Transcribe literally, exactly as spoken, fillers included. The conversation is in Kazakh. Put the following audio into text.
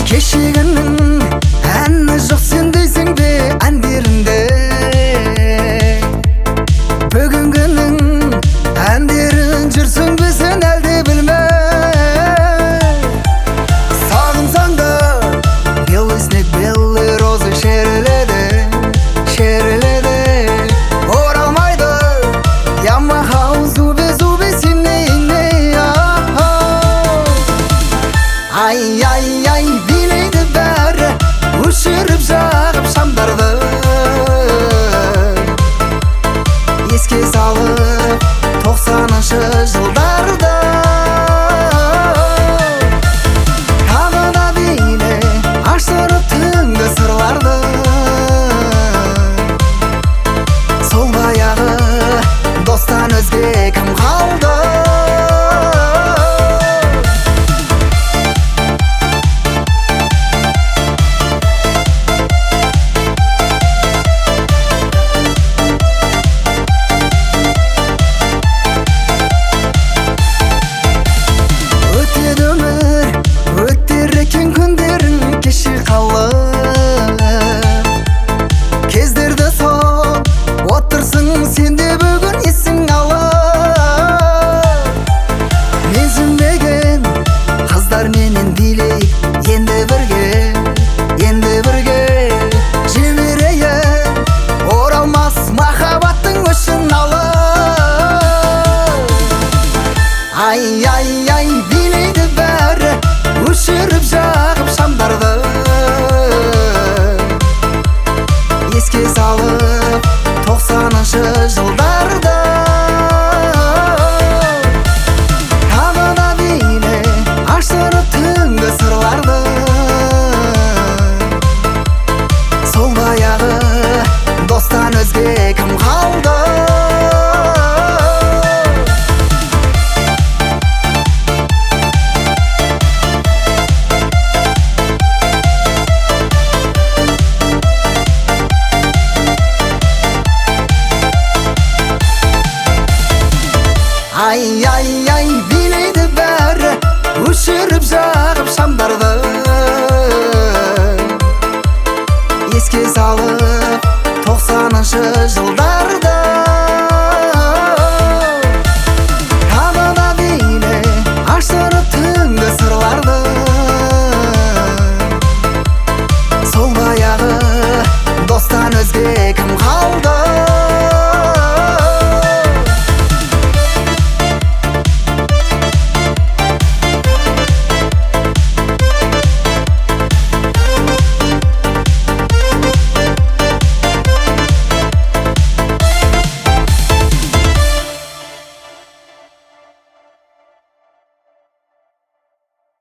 Кешегінің әні жоқ сен дейсің бе әндерінде, бүгінгінің әндерін жүрсің бе сен әлде білме. Сағынсаң да белый снег, белые розы шеріледі, шеріледі. Оралмайды ямахау зубе зубе сенейіне. Ай ай ай билейді бәрі, өшіріп жағып шамдарды, еске салып тоқсаныншы жылдарды. Тағы да биле аштырып түнгі сырларды, сол баяғы достан өзге кім қалды? Кездерді сол отырсың сенде бүгін есің алып, менсінбеген қыздар менен билейік енді бірге, енді бірге жіберейін оралмас махаббаттың өшін алып. Ай ай ай билейді бәрі, өшіріп жағып шамдарды, еске салып тоқсаныншы жылда